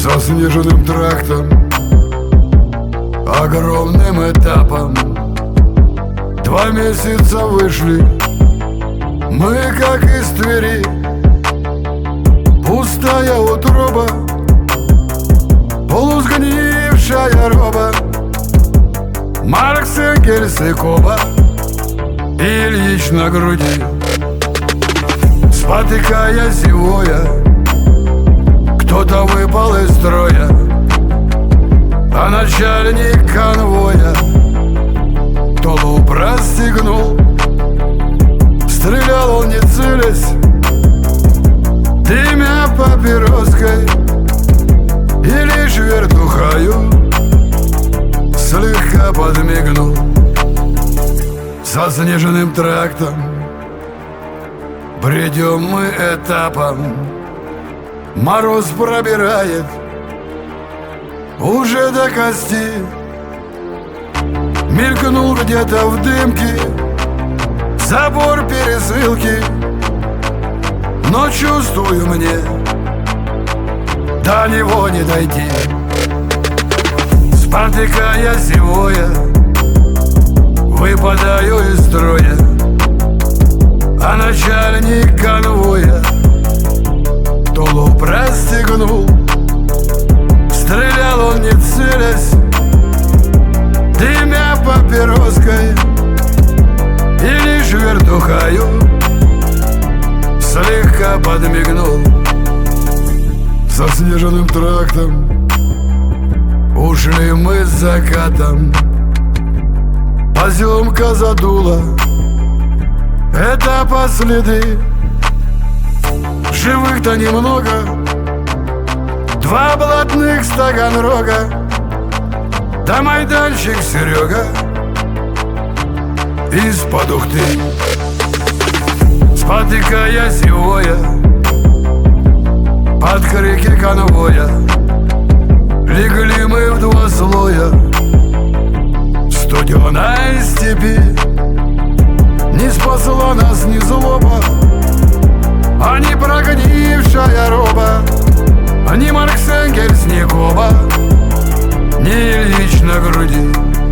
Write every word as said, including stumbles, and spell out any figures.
заснеженным трактом, огромным этапом. Два месяца вышли мы, как из Твери. Пустая утроба, полусгнившая роба, Маркс, Энгельс и Коба, Ильич на груди. Спотыкаясь и воя, кто-то выпал из строя, а начальник конвоя тулуп расстегнул. Стрелял он не целясь, дымя папироской, и лишь вертухаю слегка подмигнул. Заснеженным трактом бредем мы этапом, мороз пробирает уже до кости. Мелькнул где-то в дымке забор пересылки, но чувствую мне до него не дойти. Спотыкаясь и воя, выпадаю из строя, а начальник конвоя тулуп расстегнул. Стрелял он не целясь, дымя папироской, и лишь вертухаю слегка подмигнул. Заснеженным трактом ушли мы с закатом, поземка задула этапа следы. Живых-то немного, два блатных Таганрога, да майданчик Серега из-под Ухты. Спотыкаясь и воя, под крики конвоя, легли мы в два слоя в студеной степи. Не спасла нас ни злоба, а ни прогнившая роба, ни Маркс, Энгельс, ни Коба, ни Ильич на груди.